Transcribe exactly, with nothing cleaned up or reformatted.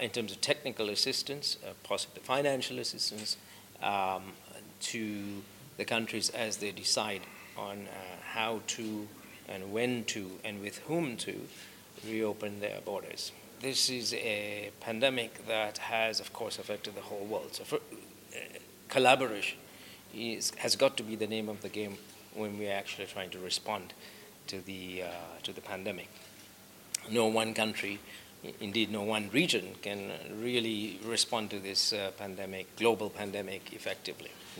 in terms of technical assistance, uh, possibly financial assistance, um, to the countries as they decide on uh, how to and when to and with whom to reopen their borders. This is a pandemic that has, of course, affected the whole world. So for, uh, collaboration is, has got to be the name of the game when we're actually trying to respond to the, uh, to the pandemic. No one country, indeed no one region, can really respond to this uh, pandemic, global pandemic, effectively.